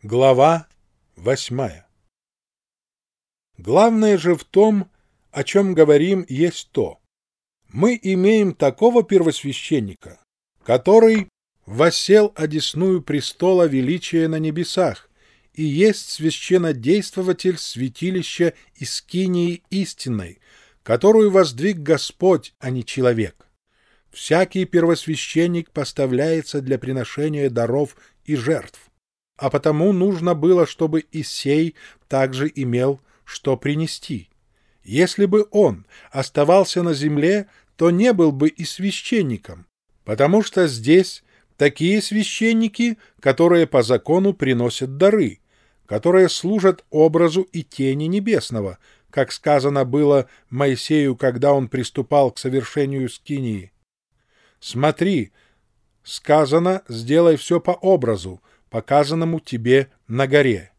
Глава 8. Главное же в том, о чем говорим, есть то. Мы имеем такого первосвященника, который воссел одесную престола величия на небесах и есть священнодействователь святилища и скинии истинной, которую воздвиг Господь, а не человек. Всякий первосвященник поставляется для приношения даров и жертв. А потому нужно было, чтобы и сей также имел что принести. Если бы он оставался на земле, то не был бы и священником, потому что здесь такие священники, которые по закону приносят дары, которые служат образу и тени небесного, как сказано было Моисею, когда он приступал к совершению скинии. «Смотри, сказано, сделай все по образу, показанному тебе на горе».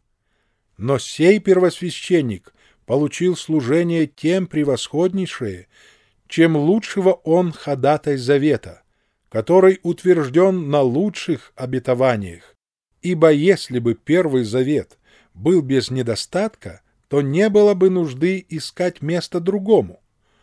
Но сей первосвященник получил служение тем превосходнейшее, чем лучшего он ходатай завета, который утвержден на лучших обетованиях. Ибо если бы первый завет был без недостатка, то не было бы нужды искать место другому.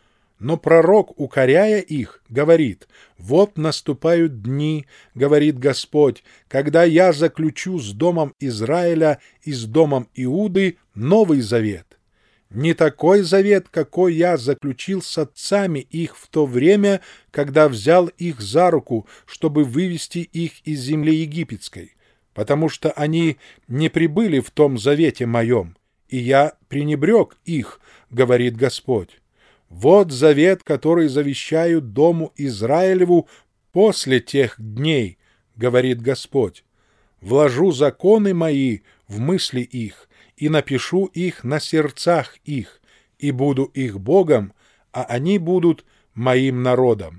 Но пророк, укоряя их, говорит: «Вот наступают дни, — говорит Господь, — когда я заключу с домом Израиля и с домом Иуды новый завет. Не такой завет, какой я заключил с отцами их в то время, когда взял их за руку, чтобы вывести их из земли египетской, потому что они не прибыли в том завете моем, и я пренебрег их, — говорит Господь. Вот завет, который завещаю дому Израилеву после тех дней, говорит Господь. Вложу законы мои в мысли их и напишу их на сердцах их, и буду их Богом, а они будут моим народом.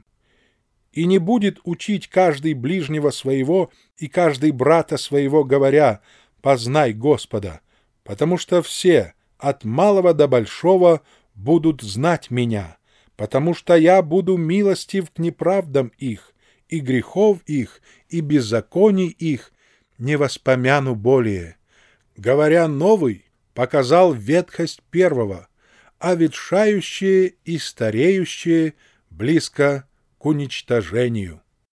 И не будет учить каждый ближнего своего и каждый брата своего, говоря: познай Господа, потому что все, от малого до большого, будут знать меня, потому что я буду милостив к неправдам их, и грехов их, и беззаконий их не воспомяну более. Говоря новый, показал ветхость первого, а ветшающее и стареющее близко к уничтожению».